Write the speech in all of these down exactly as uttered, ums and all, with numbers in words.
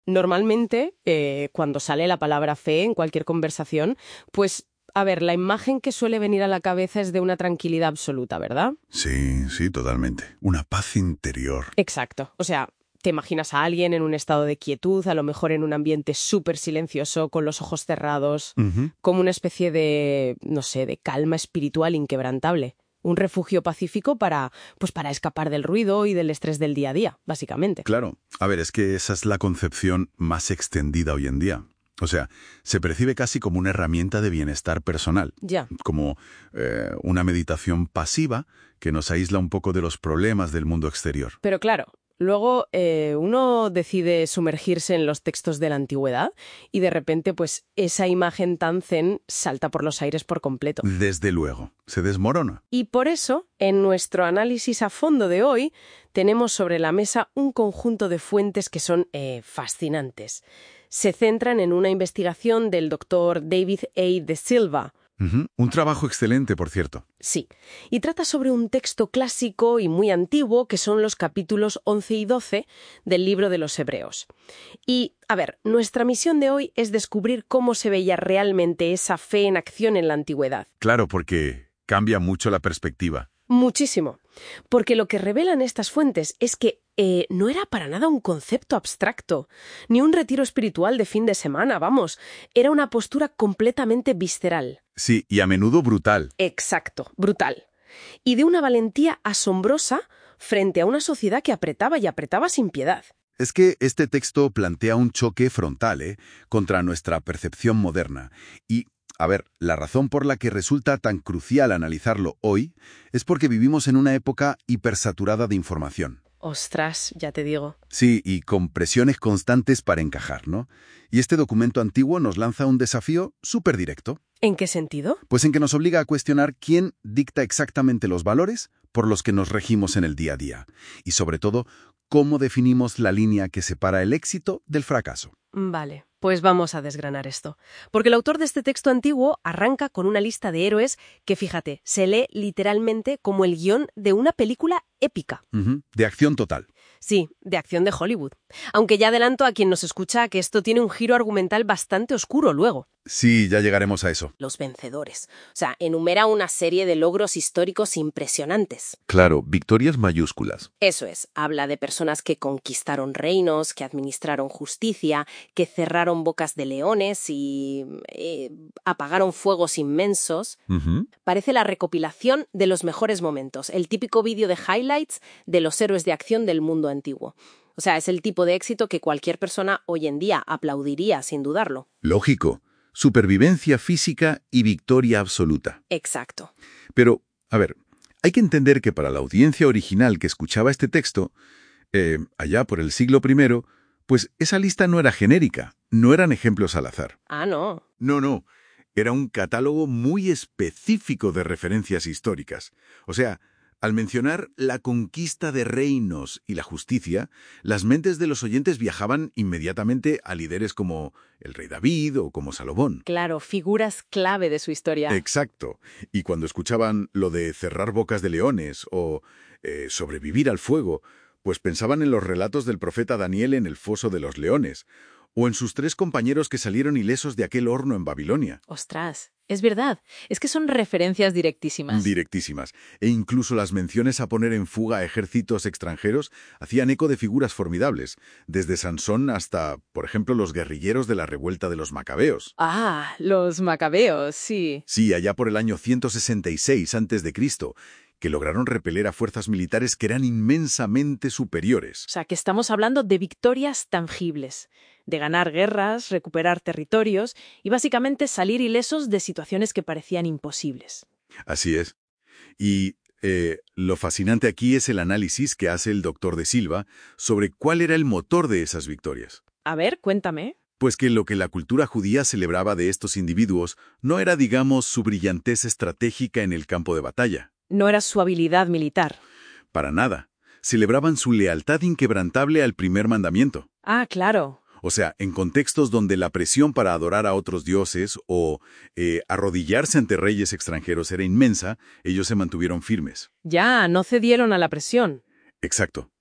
Normalmente, eh, cuando sale la palabra fe en cualquier conversación, pues, a ver, la imagen que suele venir a la cabeza es de una tranquilidad absoluta, ¿verdad? Sí, sí, totalmente. Una paz interior. Exacto. O sea, te imaginas a alguien en un estado de quietud, a lo mejor en un ambiente súper silencioso, con los ojos cerrados, Ujú. como una especie de, no sé, de calma espiritual inquebrantable. Un refugio pacífico para, pues para escapar del ruido y del estrés del día a día, básicamente. Claro. A ver, es que esa es la concepción más extendida hoy en día. O sea, se percibe casi como una herramienta de bienestar personal, Ya. como eh, una meditación pasiva que nos aísla un poco de los problemas del mundo exterior. Pero claro, luego eh, uno decide sumergirse en los textos de la antigüedad y de repente, pues, esa imagen tan zen salta por los aires por completo. Desde luego, se desmorona. Y por eso, en nuestro análisis a fondo de hoy, tenemos sobre la mesa un conjunto de fuentes que son eh, fascinantes. Se centran en una investigación del doctor David A. de Silva. Ujú. Un trabajo excelente, por cierto. Sí, y trata sobre un texto clásico y muy antiguo que son los capítulos once y doce del libro de los Hebreos. Y, a ver, nuestra misión de hoy es descubrir cómo se veía realmente esa fe en acción en la antigüedad. Claro, porque cambia mucho la perspectiva. Muchísimo. Porque lo que revelan estas fuentes es que eh, no era para nada un concepto abstracto, ni un retiro espiritual de fin de semana, vamos. Era una postura completamente visceral. Sí, y a menudo brutal. Exacto, brutal. Y de una valentía asombrosa frente a una sociedad que apretaba y apretaba sin piedad. Es que este texto plantea un choque frontal, ¿eh?, contra nuestra percepción moderna. Y, a ver, la razón por la que resulta tan crucial analizarlo hoy es porque vivimos en una época hipersaturada de información. Ostras, ya te digo. Sí, y con presiones constantes para encajar, ¿no? Y este documento antiguo nos lanza un desafío súper directo. ¿En qué sentido? Pues en que nos obliga a cuestionar quién dicta exactamente los valores por los que nos regimos en el día a día. Y sobre todo, cómo definimos la línea que separa el éxito del fracaso. Vale, pues vamos a desgranar esto. Porque el autor de este texto antiguo arranca con una lista de héroes que, fíjate, se lee literalmente como el guión de una película épica. Ujú. De acción total. Sí, de acción de Hollywood. Aunque ya adelanto a quien nos escucha que esto tiene un giro argumental bastante oscuro luego. Sí, ya llegaremos a eso. Los vencedores. O sea, enumera una serie de logros históricos impresionantes. Claro, victorias mayúsculas. Eso es, habla de personas que conquistaron reinos, que administraron justicia, que cerraron bocas de leones y eh, apagaron fuegos inmensos. Ujú. Parece la recopilación de los mejores momentos, el típico vídeo de highlights de los héroes de acción del mundo antiguo. O sea, es el tipo de éxito que cualquier persona hoy en día aplaudiría sin dudarlo. Lógico. Supervivencia física y victoria absoluta. Exacto. Pero, a ver, hay que entender que para la audiencia original que escuchaba este texto, eh, allá por el siglo primero, pues esa lista no era genérica, no eran ejemplos al azar. Ah, no. No, no, era un catálogo muy específico de referencias históricas. O sea, al mencionar la conquista de reinos y la justicia, las mentes de los oyentes viajaban inmediatamente a líderes como el rey David o como Salomón. Claro, figuras clave de su historia. Exacto. Y cuando escuchaban lo de cerrar bocas de leones o eh, sobrevivir al fuego, pues pensaban en los relatos del profeta Daniel en el foso de los leones, o en sus tres compañeros que salieron ilesos de aquel horno en Babilonia. Ostras, es verdad. Es que son referencias directísimas. Directísimas. E incluso las menciones a poner en fuga a ejércitos extranjeros hacían eco de figuras formidables, desde Sansón hasta, por ejemplo, los guerrilleros de la revuelta de los macabeos. Ah, los macabeos, sí. Sí, allá por el año ciento sesenta y seis antes de Cristo, que lograron repeler a fuerzas militares que eran inmensamente superiores. O sea, que estamos hablando de victorias tangibles, de ganar guerras, recuperar territorios y básicamente salir ilesos de situaciones que parecían imposibles. Así es. Y eh, lo fascinante aquí es el análisis que hace el doctor de Silva sobre cuál era el motor de esas victorias. A ver, cuéntame. Pues que lo que la cultura judía celebraba de estos individuos no era, digamos, su brillantez estratégica en el campo de batalla. No era su habilidad militar. Para nada. Celebraban su lealtad inquebrantable al primer mandamiento. Ah, claro. O sea, en contextos donde la presión para adorar a otros dioses o eh, arrodillarse ante reyes extranjeros era inmensa, ellos se mantuvieron firmes. Ya, no cedieron a la presión. Exacto.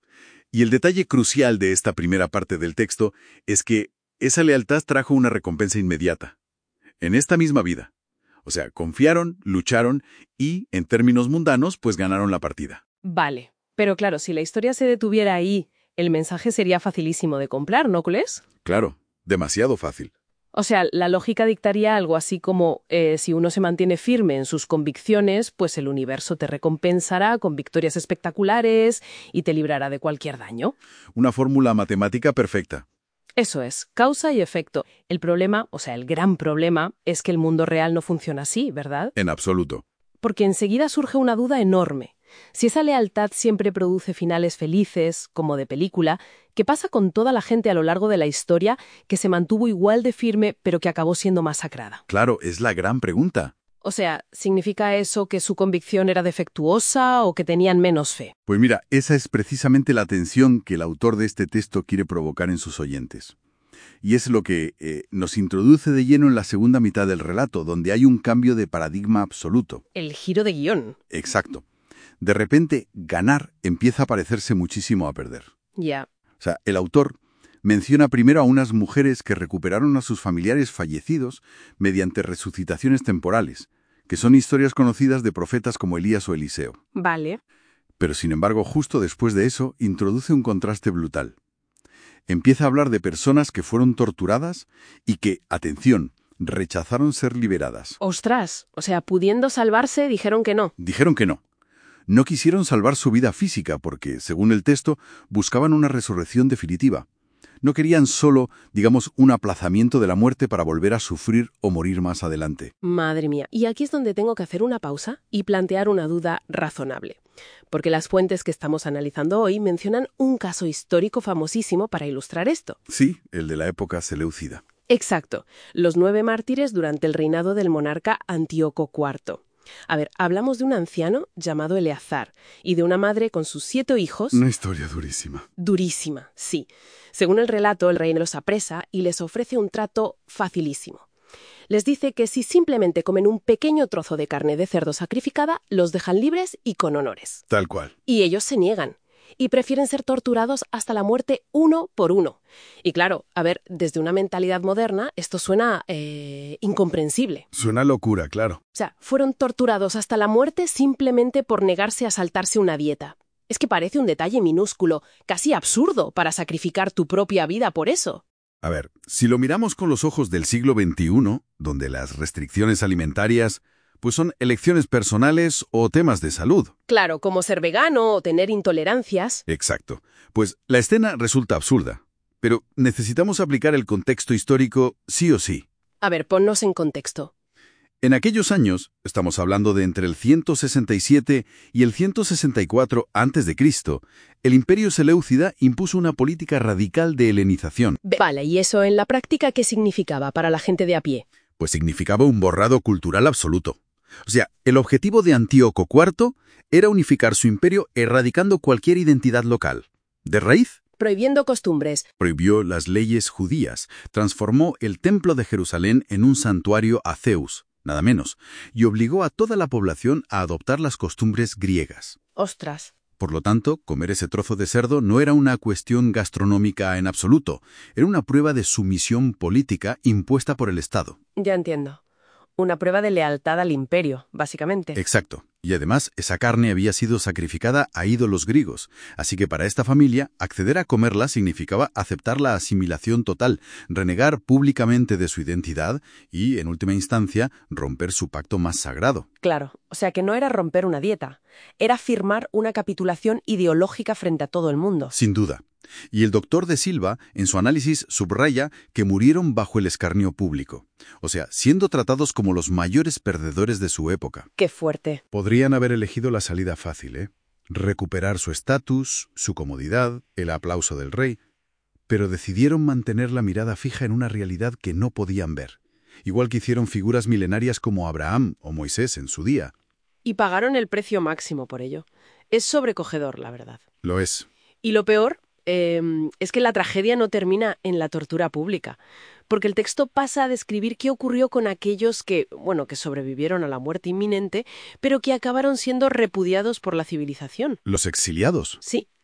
Y el detalle crucial de esta primera parte del texto es que esa lealtad trajo una recompensa inmediata, en esta misma vida. O sea, confiaron, lucharon y, en términos mundanos, pues ganaron la partida. Vale, pero claro, si la historia se detuviera ahí, el mensaje sería facilísimo de comprar, ¿no crees? Claro, demasiado fácil. O sea, la lógica dictaría algo así como, eh, si uno se mantiene firme en sus convicciones, pues el universo te recompensará con victorias espectaculares y te librará de cualquier daño. Una fórmula matemática perfecta. Eso es, causa y efecto. El problema, o sea, el gran problema, es que el mundo real no funciona así, ¿verdad? En absoluto. Porque enseguida surge una duda enorme. Si esa lealtad siempre produce finales felices, como de película, ¿qué pasa con toda la gente a lo largo de la historia que se mantuvo igual de firme pero que acabó siendo masacrada? Claro, es la gran pregunta. O sea, ¿significa eso que su convicción era defectuosa o que tenían menos fe? Pues mira, esa es precisamente la tensión que el autor de este texto quiere provocar en sus oyentes. Y es lo que eh, nos introduce de lleno en la segunda mitad del relato, donde hay un cambio de paradigma absoluto. El giro de guión. Exacto. De repente, ganar empieza a parecerse muchísimo a perder. Ya. O sea, el autor menciona primero a unas mujeres que recuperaron a sus familiares fallecidos mediante resucitaciones temporales, que son historias conocidas de profetas como Elías o Eliseo. Vale. Pero sin embargo, justo después de eso, introduce un contraste brutal. Empieza a hablar de personas que fueron torturadas y que, atención, rechazaron ser liberadas. ¡Ostras! O sea, pudiendo salvarse, dijeron que no. Dijeron que no. No quisieron salvar su vida física porque, según el texto, buscaban una resurrección definitiva. No querían solo, digamos, un aplazamiento de la muerte para volver a sufrir o morir más adelante. Madre mía. Y aquí es donde tengo que hacer una pausa y plantear una duda razonable. Porque las fuentes que estamos analizando hoy mencionan un caso histórico famosísimo para ilustrar esto. Sí, el de la época seleucida. Exacto. Los nueve mártires durante el reinado del monarca Antíoco cuarto. A ver, hablamos de un anciano llamado Eleazar y de una madre con sus siete hijos. Una historia durísima. Durísima, sí. Según el relato, el rey los apresa y les ofrece un trato facilísimo. Les dice que si simplemente comen un pequeño trozo de carne de cerdo sacrificada, los dejan libres y con honores. Tal cual. Y ellos se niegan. Y prefieren ser torturados hasta la muerte uno por uno. Y claro, a ver, desde una mentalidad moderna, esto suena eh, incomprensible. Suena locura, claro. O sea, fueron torturados hasta la muerte simplemente por negarse a saltarse una dieta. Es que parece un detalle minúsculo, casi absurdo, para sacrificar tu propia vida por eso. A ver, si lo miramos con los ojos del siglo veintiuno, donde las restricciones alimentarias pues son elecciones personales o temas de salud. Claro, como ser vegano o tener intolerancias. Exacto. Pues la escena resulta absurda, pero necesitamos aplicar el contexto histórico sí o sí. A ver, ponnos en contexto. En aquellos años, estamos hablando de entre el ciento sesenta y siete y el ciento sesenta y cuatro antes de Cristo, el Imperio Seleucida impuso una política radical de helenización. Vale, ¿y eso en la práctica qué significaba para la gente de a pie? Pues significaba un borrado cultural absoluto. O sea, el objetivo de Antíoco cuarto era unificar su imperio erradicando cualquier identidad local. ¿De raíz? Prohibiendo costumbres. Prohibió las leyes judías, transformó el templo de Jerusalén en un santuario a Zeus, nada menos, y obligó a toda la población a adoptar las costumbres griegas. Ostras. Por lo tanto, comer ese trozo de cerdo no era una cuestión gastronómica en absoluto, era una prueba de sumisión política impuesta por el Estado. Ya entiendo. Una prueba de lealtad al imperio, básicamente. Exacto. Y además, esa carne había sido sacrificada a ídolos griegos, así que para esta familia, acceder a comerla significaba aceptar la asimilación total, renegar públicamente de su identidad y, en última instancia, romper su pacto más sagrado. Claro, o sea que no era romper una dieta, era firmar una capitulación ideológica frente a todo el mundo. Sin duda. Y el doctor de Silva, en su análisis, subraya que murieron bajo el escarnio público, o sea, siendo tratados como los mayores perdedores de su época. ¡Qué fuerte! Podrían haber elegido la salida fácil, ¿eh? Recuperar su estatus, su comodidad, el aplauso del rey, pero decidieron mantener la mirada fija en una realidad que no podían ver, igual que hicieron figuras milenarias como Abraham o Moisés en su día. Y pagaron el precio máximo por ello. Es sobrecogedor, la verdad. Lo es. Y lo peor eh, es que la tragedia no termina en la tortura pública, porque el texto pasa a describir qué ocurrió con aquellos que, bueno, que sobrevivieron a la muerte inminente, pero que acabaron siendo repudiados por la civilización. ¿Los exiliados? Sí.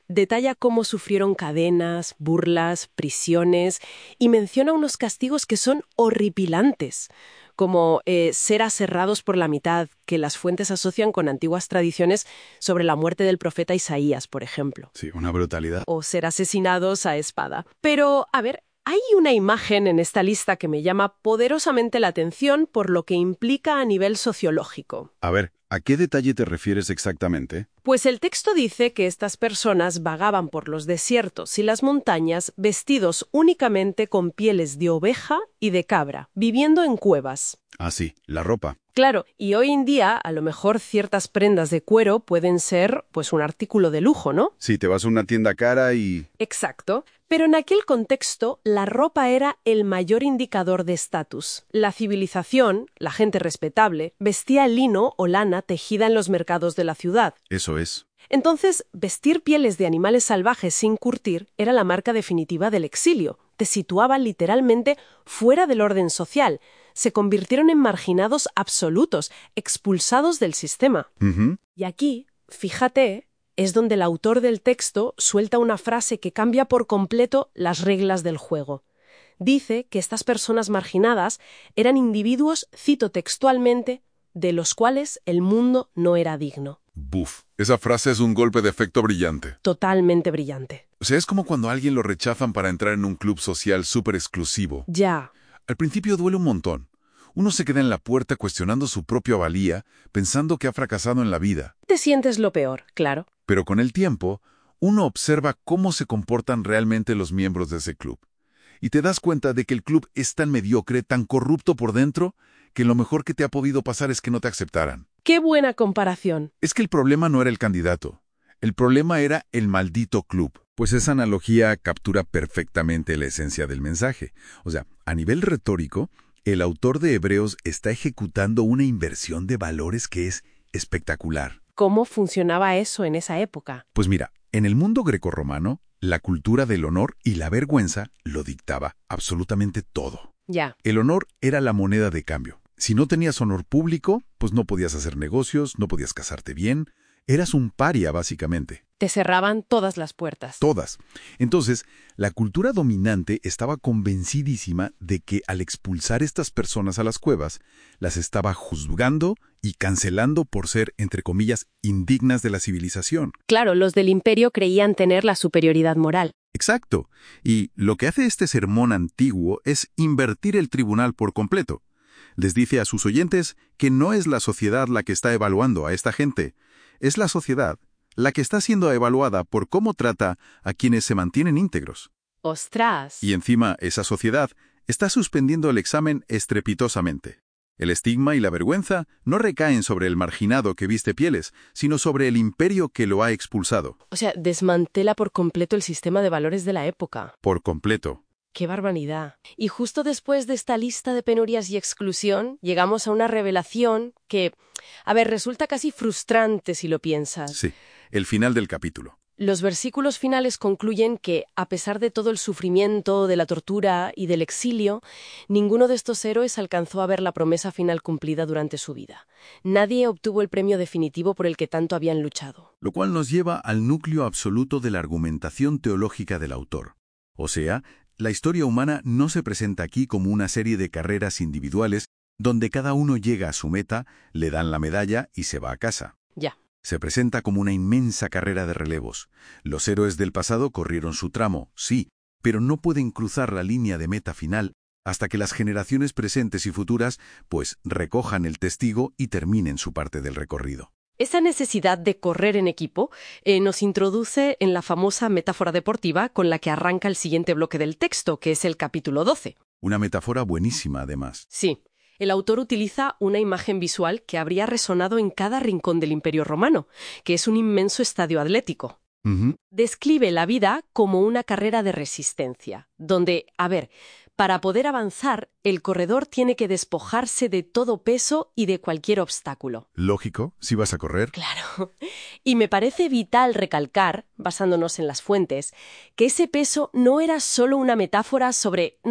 Detalla cómo sufrieron cadenas, burlas, prisiones y menciona unos castigos que son horripilantes, como eh, ser aserrados por la mitad, que las fuentes asocian con antiguas tradiciones sobre la muerte del profeta Isaías, por ejemplo. Sí, una brutalidad. O ser asesinados a espada. Pero, a ver, hay una imagen en esta lista que me llama poderosamente la atención por lo que implica a nivel sociológico. A ver, ¿a qué detalle te refieres exactamente? Pues el texto dice que estas personas vagaban por los desiertos y las montañas vestidos únicamente con pieles de oveja y de cabra, viviendo en cuevas. Ah, sí, la ropa. Claro, y hoy en día a lo mejor ciertas prendas de cuero pueden ser pues un artículo de lujo, ¿no? Sí, te vas a una tienda cara y... Exacto. Pero en aquel contexto, la ropa era el mayor indicador de estatus. La civilización, la gente respetable, vestía lino o lana tejida en los mercados de la ciudad. Eso es. Entonces, vestir pieles de animales salvajes sin curtir era la marca definitiva del exilio. Te situaban literalmente fuera del orden social. Se convirtieron en marginados absolutos, expulsados del sistema. Uh-huh. Y aquí, fíjate, es donde el autor del texto suelta una frase que cambia por completo las reglas del juego. Dice que estas personas marginadas eran individuos, cito textualmente, de los cuales el mundo no era digno. Buf, esa frase es un golpe de efecto brillante. Totalmente brillante. O sea, es como cuando a alguien lo rechazan para entrar en un club social súper exclusivo. Ya. Al principio duele un montón. Uno se queda en la puerta cuestionando su propia valía, pensando que ha fracasado en la vida. Te sientes lo peor, claro. Pero con el tiempo, uno observa cómo se comportan realmente los miembros de ese club. Y te das cuenta de que el club es tan mediocre, tan corrupto por dentro, que lo mejor que te ha podido pasar es que no te aceptaran. ¡Qué buena comparación! Es que el problema no era el candidato. El problema era el maldito club. Pues esa analogía captura perfectamente la esencia del mensaje. O sea, a nivel retórico, el autor de Hebreos está ejecutando una inversión de valores que es espectacular. ¿Cómo funcionaba eso en esa época? Pues mira, en el mundo grecorromano, la cultura del honor y la vergüenza lo dictaba absolutamente todo. Ya. El honor era la moneda de cambio. Si no tenías honor público, pues no podías hacer negocios, no podías casarte bien. Eras un paria, básicamente. Te cerraban todas las puertas. Todas. Entonces, la cultura dominante estaba convencidísima de que al expulsar estas personas a las cuevas, las estaba juzgando y cancelando por ser, entre comillas, indignas de la civilización. Claro, los del imperio creían tener la superioridad moral. Exacto. Y lo que hace este sermón antiguo es invertir el tribunal por completo. Les dice a sus oyentes que no es la sociedad la que está evaluando a esta gente, es la sociedad la que está siendo evaluada por cómo trata a quienes se mantienen íntegros. ¡Ostras! Y encima, esa sociedad está suspendiendo el examen estrepitosamente. El estigma y la vergüenza no recaen sobre el marginado que viste pieles, sino sobre el imperio que lo ha expulsado. O sea, desmantela por completo el sistema de valores de la época. Por completo. ¡Qué barbaridad! Y justo después de esta lista de penurias y exclusión, llegamos a una revelación que, a ver, resulta casi frustrante si lo piensas. Sí, el final del capítulo. Los versículos finales concluyen que, a pesar de todo el sufrimiento, de la tortura y del exilio, ninguno de estos héroes alcanzó a ver la promesa final cumplida durante su vida. Nadie obtuvo el premio definitivo por el que tanto habían luchado. Lo cual nos lleva al núcleo absoluto de la argumentación teológica del autor. O sea, la historia humana no se presenta aquí como una serie de carreras individuales donde cada uno llega a su meta, le dan la medalla y se va a casa. Ya. Se presenta como una inmensa carrera de relevos. Los héroes del pasado corrieron su tramo, sí, pero no pueden cruzar la línea de meta final hasta que las generaciones presentes y futuras, pues, recojan el testigo y terminen su parte del recorrido. Esa necesidad de correr en equipo eh, nos introduce en la famosa metáfora deportiva con la que arranca el siguiente bloque del texto, que es el capítulo doce. Una metáfora buenísima, además. Sí. El autor utiliza una imagen visual que habría resonado en cada rincón del Imperio Romano, que es un inmenso estadio atlético. Uh-huh. Describe la vida como una carrera de resistencia, donde, a ver, para poder avanzar, el corredor tiene que despojarse de todo peso y de cualquier obstáculo. Lógico, si vas a correr. Claro. Y me parece vital recalcar, basándonos en las fuentes, que ese peso no era solo una metáfora sobre, no sé,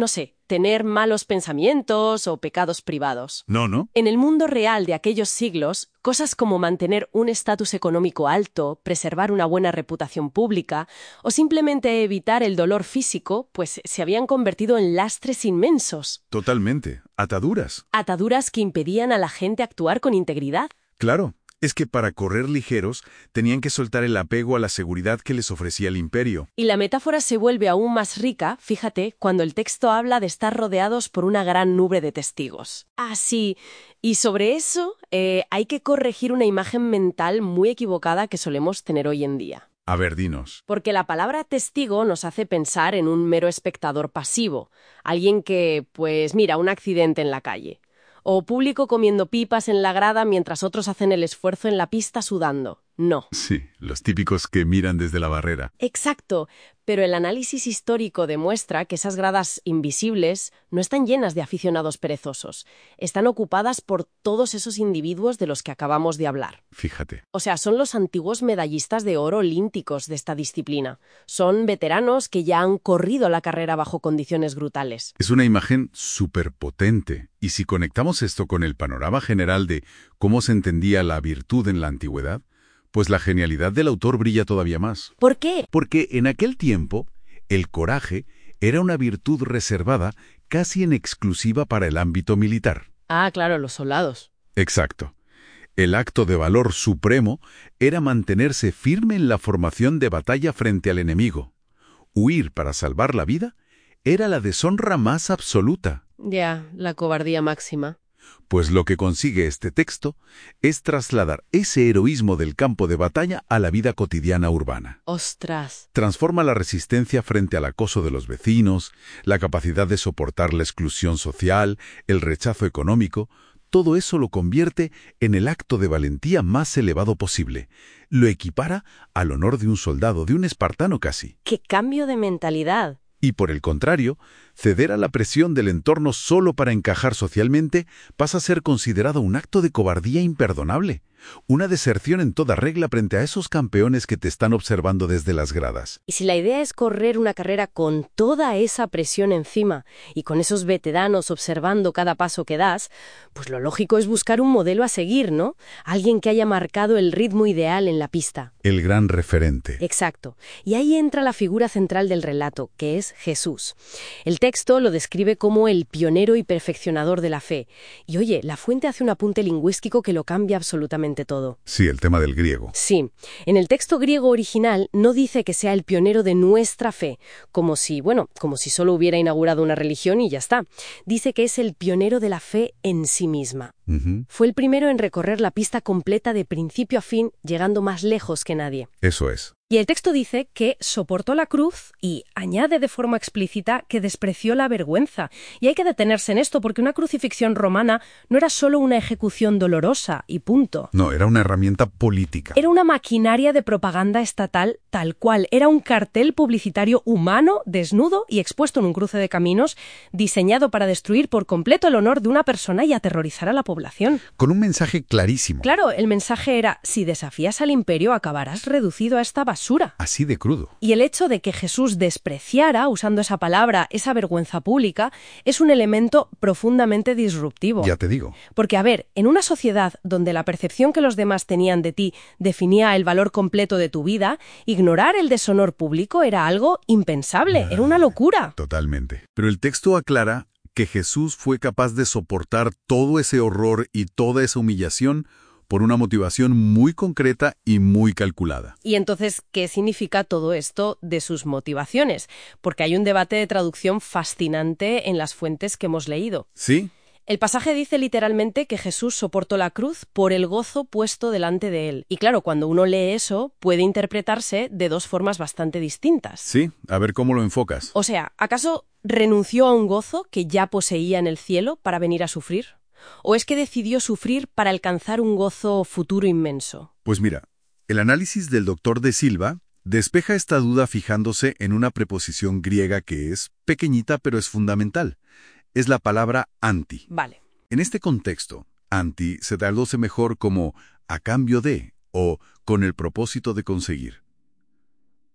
tener malos pensamientos o pecados privados. No, ¿no? En el mundo real de aquellos siglos, cosas como mantener un estatus económico alto, preservar una buena reputación pública o simplemente evitar el dolor físico, pues se habían convertido en lastres inmensos. Totalmente. Ataduras. Ataduras que impedían a la gente actuar con integridad. Claro. Es que para correr ligeros tenían que soltar el apego a la seguridad que les ofrecía el imperio. Y la metáfora se vuelve aún más rica, fíjate, cuando el texto habla de estar rodeados por una gran nube de testigos. Ah, sí. Y sobre eso eh, hay que corregir una imagen mental muy equivocada que solemos tener hoy en día. A ver, dinos. Porque la palabra testigo nos hace pensar en un mero espectador pasivo, alguien que, pues mira, un accidente en la calle. O público comiendo pipas en la grada mientras otros hacen el esfuerzo en la pista sudando. No. Sí, los típicos que miran desde la barrera. Exacto, pero el análisis histórico demuestra que esas gradas invisibles no están llenas de aficionados perezosos. Están ocupadas por todos esos individuos de los que acabamos de hablar. Fíjate. O sea, son los antiguos medallistas de oro olímpicos de esta disciplina. Son veteranos que ya han corrido la carrera bajo condiciones brutales. Es una imagen súper potente. Y si conectamos esto con el panorama general de cómo se entendía la virtud en la antigüedad, pues la genialidad del autor brilla todavía más. ¿Por qué? Porque en aquel tiempo, el coraje era una virtud reservada casi en exclusiva para el ámbito militar. Ah, claro, los soldados. Exacto. El acto de valor supremo era mantenerse firme en la formación de batalla frente al enemigo. Huir para salvar la vida era la deshonra más absoluta. Ya, la cobardía máxima. Pues lo que consigue este texto es trasladar ese heroísmo del campo de batalla a la vida cotidiana urbana. ¡Ostras! Transforma la resistencia frente al acoso de los vecinos, la capacidad de soportar la exclusión social, el rechazo económico. Todo eso lo convierte en el acto de valentía más elevado posible. Lo equipara al honor de un soldado, de un espartano casi. ¡Qué cambio de mentalidad! Y por el contrario, ceder a la presión del entorno solo para encajar socialmente pasa a ser considerado un acto de cobardía imperdonable, una deserción en toda regla frente a esos campeones que te están observando desde las gradas. Y si la idea es correr una carrera con toda esa presión encima y con esos veteranos observando cada paso que das, pues lo lógico es buscar un modelo a seguir, ¿no? Alguien que haya marcado el ritmo ideal en la pista. El gran referente. Exacto. Y ahí entra la figura central del relato, que es Jesús. El texto lo describe como el pionero y perfeccionador de la fe. Y oye, la fuente hace un apunte lingüístico que lo cambia absolutamente todo. Sí, el tema del griego. Sí. En el texto griego original no dice que sea el pionero de nuestra fe, como si, bueno, como si solo hubiera inaugurado una religión y ya está. Dice que es el pionero de la fe en sí misma. Uh-huh. Fue el primero en recorrer la pista completa de principio a fin, llegando más lejos que nadie. Eso es. Y el texto dice que soportó la cruz y añade de forma explícita que despreció la vergüenza. Y hay que detenerse en esto porque una crucifixión romana no era solo una ejecución dolorosa y punto. No, era una herramienta política. Era una maquinaria de propaganda estatal tal cual. Era un cartel publicitario humano, desnudo y expuesto en un cruce de caminos, diseñado para destruir por completo el honor de una persona y aterrorizar a la población. Con un mensaje clarísimo. Claro, el mensaje era, si desafías al imperio acabarás reducido a esta basura. Así de crudo. Y el hecho de que Jesús despreciara, usando esa palabra, esa vergüenza pública, es un elemento profundamente disruptivo. Ya te digo. Porque, a ver, en una sociedad donde la percepción que los demás tenían de ti definía el valor completo de tu vida, ignorar el deshonor público era algo impensable, era una locura. Totalmente. Pero el texto aclara que Jesús fue capaz de soportar todo ese horror y toda esa humillación por una motivación muy concreta y muy calculada. Y entonces, ¿qué significa todo esto de sus motivaciones? Porque hay un debate de traducción fascinante en las fuentes que hemos leído. ¿Sí? El pasaje dice literalmente que Jesús soportó la cruz por el gozo puesto delante de él. Y claro, cuando uno lee eso, puede interpretarse de dos formas bastante distintas. Sí, a ver cómo lo enfocas. O sea, ¿acaso renunció a un gozo que ya poseía en el cielo para venir a sufrir? ¿O es que decidió sufrir para alcanzar un gozo futuro inmenso? Pues mira, el análisis del doctor De Silva despeja esta duda fijándose en una preposición griega que es pequeñita pero es fundamental. Es la palabra anti. Vale. En este contexto, anti se traduce mejor como a cambio de o con el propósito de conseguir.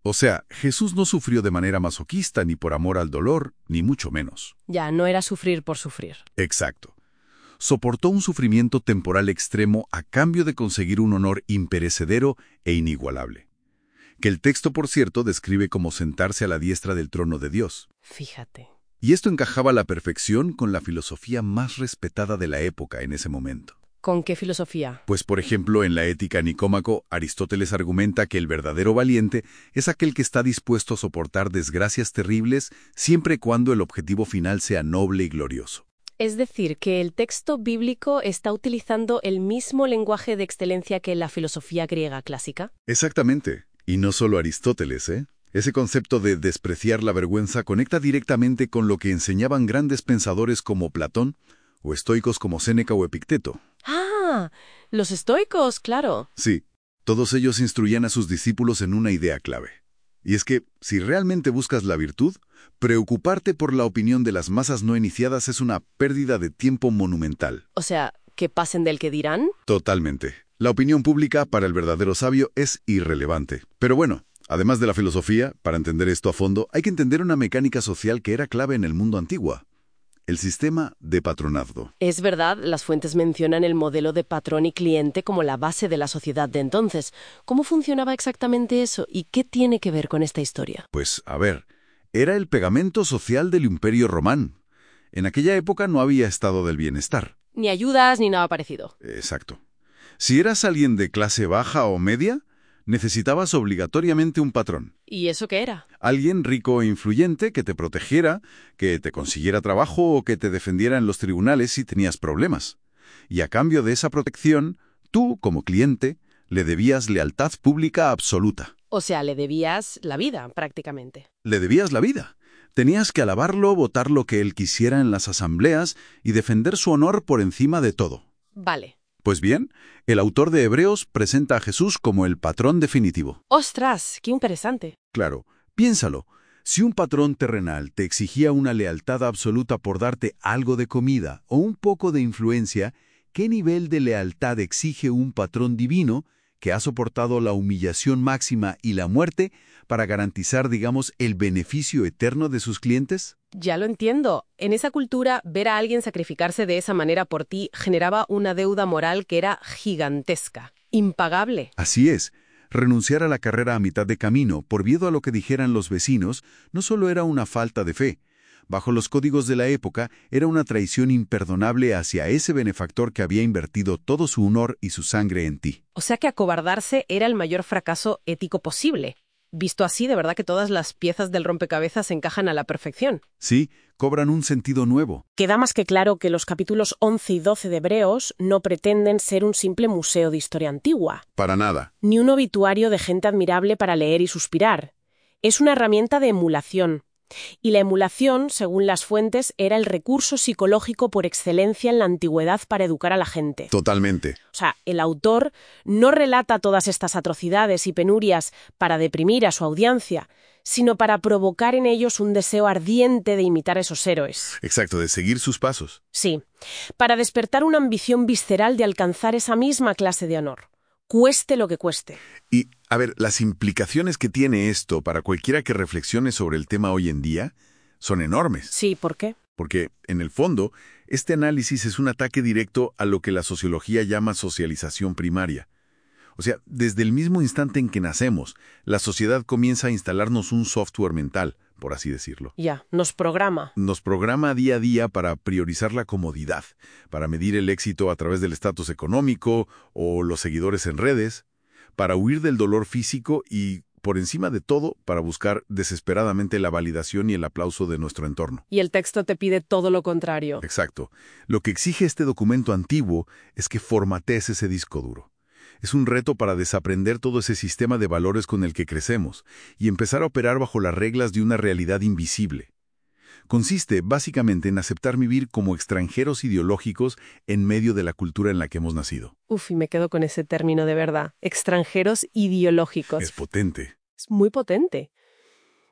O sea, Jesús no sufrió de manera masoquista ni por amor al dolor, ni mucho menos. Ya, no era sufrir por sufrir. Exacto. Soportó un sufrimiento temporal extremo a cambio de conseguir un honor imperecedero e inigualable. Que el texto, por cierto, describe como sentarse a la diestra del trono de Dios. Fíjate. Y esto encajaba a la perfección con la filosofía más respetada de la época en ese momento. ¿Con qué filosofía? Pues, por ejemplo, en la Ética Nicómaco, Aristóteles argumenta que el verdadero valiente es aquel que está dispuesto a soportar desgracias terribles siempre y cuando el objetivo final sea noble y glorioso. Es decir, que el texto bíblico está utilizando el mismo lenguaje de excelencia que la filosofía griega clásica. Exactamente. Y no solo Aristóteles, ¿eh? Ese concepto de despreciar la vergüenza conecta directamente con lo que enseñaban grandes pensadores como Platón o estoicos como Séneca o Epicteto. ¡Ah! Los estoicos, claro. Sí, todos ellos instruían a sus discípulos en una idea clave. Y es que, si realmente buscas la virtud, preocuparte por la opinión de las masas no iniciadas es una pérdida de tiempo monumental. O sea, ¿que pasen del que dirán? Totalmente. La opinión pública para el verdadero sabio es irrelevante. Pero bueno, además de la filosofía, para entender esto a fondo, hay que entender una mecánica social que era clave en el mundo antiguo. El sistema de patronazgo. Es verdad, las fuentes mencionan el modelo de patrón y cliente como la base de la sociedad de entonces. ¿Cómo funcionaba exactamente eso y qué tiene que ver con esta historia? Pues, a ver, era el pegamento social del Imperio Romano. En aquella época no había estado del bienestar. Ni ayudas ni nada parecido. Exacto. Si eras alguien de clase baja o media, necesitabas obligatoriamente un patrón. ¿Y eso qué era? Alguien rico e influyente que te protegiera, que te consiguiera trabajo o que te defendiera en los tribunales si tenías problemas. Y a cambio de esa protección, tú, como cliente, le debías lealtad pública absoluta. O sea, le debías la vida, prácticamente. Le debías la vida. Tenías que alabarlo, votar lo que él quisiera en las asambleas y defender su honor por encima de todo. Vale. Pues bien, el autor de Hebreos presenta a Jesús como el patrón definitivo. ¡Ostras! ¡Qué interesante! Claro, piénsalo. Si un patrón terrenal te exigía una lealtad absoluta por darte algo de comida o un poco de influencia, ¿qué nivel de lealtad exige un patrón divino que ha soportado la humillación máxima y la muerte para garantizar, digamos, el beneficio eterno de sus clientes? Ya lo entiendo. En esa cultura, ver a alguien sacrificarse de esa manera por ti generaba una deuda moral que era gigantesca, impagable. Así es. Renunciar a la carrera a mitad de camino por miedo a lo que dijeran los vecinos no solo era una falta de fe. Bajo los códigos de la época, era una traición imperdonable hacia ese benefactor que había invertido todo su honor y su sangre en ti. O sea que acobardarse era el mayor fracaso ético posible. Visto así, de verdad que todas las piezas del rompecabezas encajan a la perfección. Sí, cobran un sentido nuevo. Queda más que claro que los capítulos once y doce de Hebreos no pretenden ser un simple museo de historia antigua. Para nada. Ni un obituario de gente admirable para leer y suspirar. Es una herramienta de emulación. Y la emulación, según las fuentes, era el recurso psicológico por excelencia en la antigüedad para educar a la gente. Totalmente. O sea, el autor no relata todas estas atrocidades y penurias para deprimir a su audiencia, sino para provocar en ellos un deseo ardiente de imitar a esos héroes. Exacto, de seguir sus pasos. Sí, para despertar una ambición visceral de alcanzar esa misma clase de honor. Cueste lo que cueste. Y, a ver, las implicaciones que tiene esto para cualquiera que reflexione sobre el tema hoy en día son enormes. Sí, ¿por qué? Porque, en el fondo, este análisis es un ataque directo a lo que la sociología llama socialización primaria. O sea, desde el mismo instante en que nacemos, la sociedad comienza a instalarnos un software mental, por así decirlo. Ya, nos programa. Nos programa día a día para priorizar la comodidad, para medir el éxito a través del estatus económico o los seguidores en redes, para huir del dolor físico y, por encima de todo, para buscar desesperadamente la validación y el aplauso de nuestro entorno. Y el texto te pide todo lo contrario. Exacto. Lo que exige este documento antiguo es que formatees ese disco duro. Es un reto para desaprender todo ese sistema de valores con el que crecemos y empezar a operar bajo las reglas de una realidad invisible. Consiste, básicamente, en aceptar vivir como extranjeros ideológicos en medio de la cultura en la que hemos nacido. Uf, y me quedo con ese término de verdad. Extranjeros ideológicos. Es potente. Es muy potente.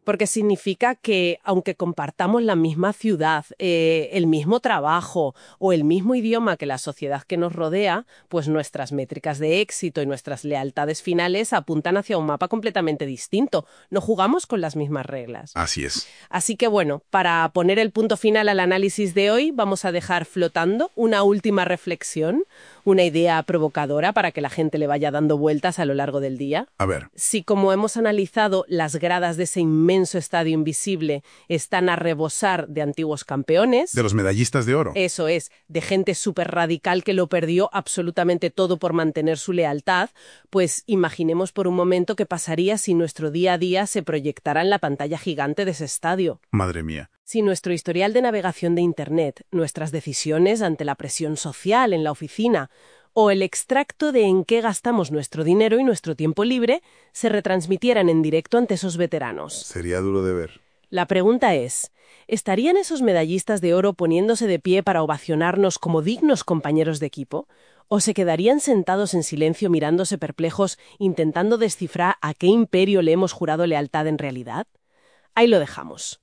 porque significa que aunque compartamos la misma ciudad, eh, el mismo trabajo o el mismo idioma que la sociedad que nos rodea, pues nuestras métricas de éxito y nuestras lealtades finales apuntan hacia un mapa completamente distinto. No jugamos con las mismas reglas. Así es. Así que bueno, para poner el punto final al análisis de hoy, vamos a dejar flotando una última reflexión, una idea provocadora para que la gente le vaya dando vueltas a lo largo del día. A ver. Si, como hemos analizado, las gradas de ese inmenso estadio invisible están a rebosar de antiguos campeones... De los medallistas de oro. Eso es, de gente súper radical que lo perdió absolutamente todo por mantener su lealtad, pues imaginemos por un momento qué pasaría si nuestro día a día se proyectara en la pantalla gigante de ese estadio. Madre mía. Si nuestro historial de navegación de Internet, nuestras decisiones ante la presión social en la oficina o el extracto de en qué gastamos nuestro dinero y nuestro tiempo libre se retransmitieran en directo ante esos veteranos. Sería duro de ver. La pregunta es, ¿estarían esos medallistas de oro poniéndose de pie para ovacionarnos como dignos compañeros de equipo? ¿O se quedarían sentados en silencio mirándose perplejos intentando descifrar a qué imperio le hemos jurado lealtad en realidad? Ahí lo dejamos.